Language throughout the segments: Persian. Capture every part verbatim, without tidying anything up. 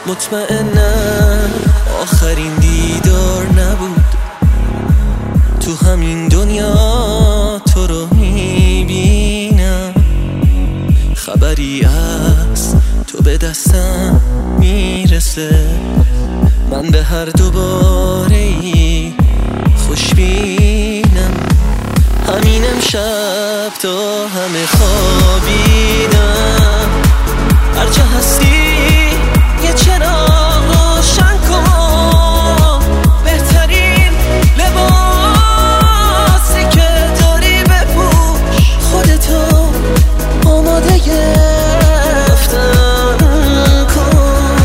مطمئنم آخرین دیدار نبود، تو همین دنیا تو رو میبینم. خبری از تو به دستم میرسه، من به هر دوباره ای خوشبینم. همین امشب تا همه خوابیدم، هر جا هستی یه چراغ روشن کن. بهترین لباسی که داری بپوش، خودتو آماده گرفتن کن.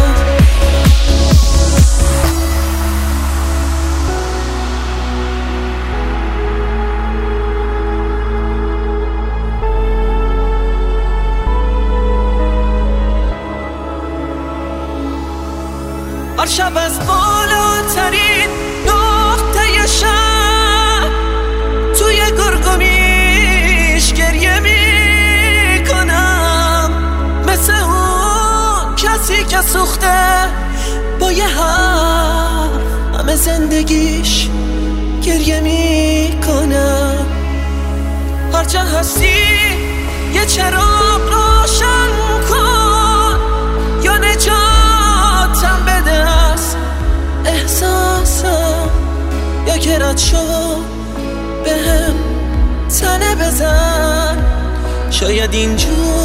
هر شب از بالاترین نقطه شب توی گرگومیش گریه میکنم، مثل اون کسی که سوخته با یه حرف همه زندگیش گریه میکنم. هر جا هستی یه چراغ روشن کن، یا نجاتم بده از احساسم، یا که رد شو بهم تنه بزن. شاید اینجور